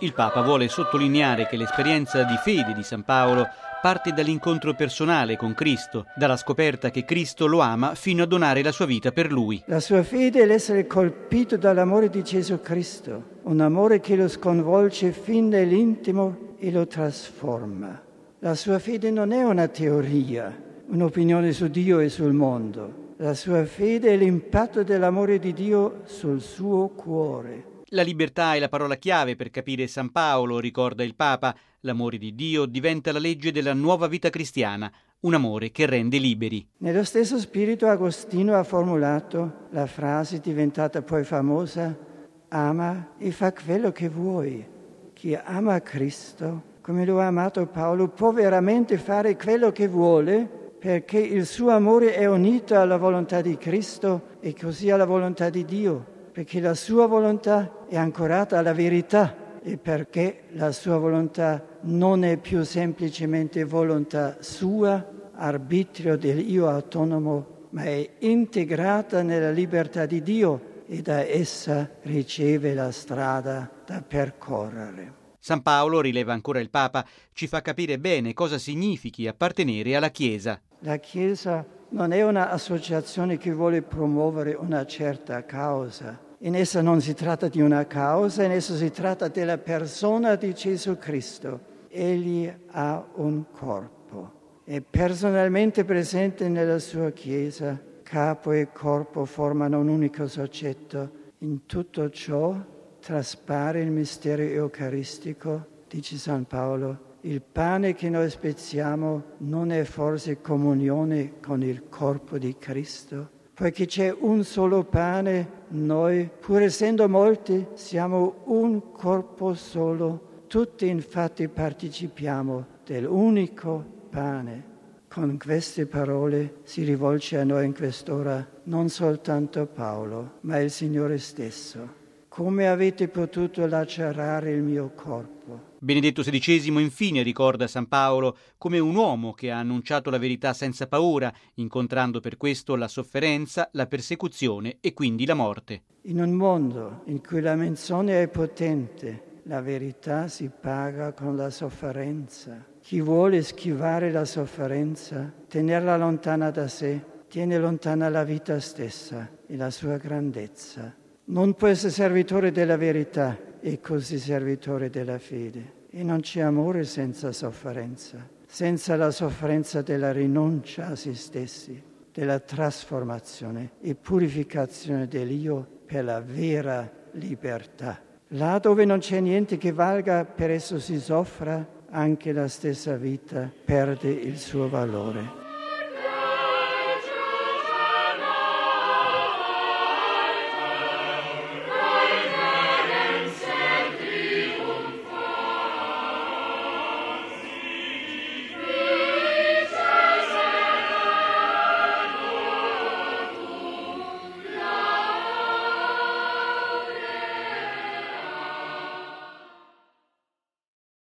Il Papa vuole sottolineare che l'esperienza di fede di San Paolo parte dall'incontro personale con Cristo, dalla scoperta che Cristo lo ama fino a donare la sua vita per lui. La sua fede è l'essere colpito dall'amore di Gesù Cristo, un amore che lo sconvolge fin nell'intimo e lo trasforma. La sua fede non è una teoria, un'opinione su Dio e sul mondo. La sua fede è l'impatto dell'amore di Dio sul suo cuore. La libertà è la parola chiave per capire San Paolo, ricorda il Papa. L'amore di Dio diventa la legge della nuova vita cristiana, un amore che rende liberi. Nello stesso spirito Agostino ha formulato la frase diventata poi famosa: ama e fa quello che vuoi. Chi ama Cristo, come lo ha amato Paolo, può veramente fare quello che vuole, perché il suo amore è unito alla volontà di Cristo e così alla volontà di Dio, perché la sua volontà è ancorata alla verità e perché la sua volontà non è più semplicemente volontà sua, arbitrio dell'io autonomo, ma è integrata nella libertà di Dio e da essa riceve la strada da percorrere. San Paolo, rileva ancora il Papa, ci fa capire bene cosa significhi appartenere alla Chiesa. La Chiesa non è un'associazione che vuole promuovere una certa causa. In essa non si tratta di una causa, in essa si tratta della persona di Gesù Cristo. Egli ha un corpo. È personalmente presente nella sua Chiesa. Capo e corpo formano un unico soggetto. In tutto ciò traspare il mistero eucaristico, dice San Paolo. Il pane che noi spezziamo non è forse comunione con il corpo di Cristo? Poiché c'è un solo pane, noi, pur essendo molti, siamo un corpo solo. Tutti infatti partecipiamo dell'unico pane. Con queste parole si rivolge a noi in quest'ora non soltanto Paolo, ma il Signore stesso. Come avete potuto lacerare il mio corpo? Benedetto XVI infine ricorda San Paolo come un uomo che ha annunciato la verità senza paura, incontrando per questo la sofferenza, la persecuzione e quindi la morte. In un mondo in cui la menzogna è potente, la verità si paga con la sofferenza. Chi vuole schivare la sofferenza, tenerla lontana da sé, tiene lontana la vita stessa e la sua grandezza. Non può essere servitore della verità e così servitore della fede. E non c'è amore senza sofferenza, senza la sofferenza della rinuncia a se stessi, della trasformazione e purificazione dell'io per la vera libertà. Là dove non c'è niente che valga, per esso si soffra, anche la stessa vita perde il suo valore.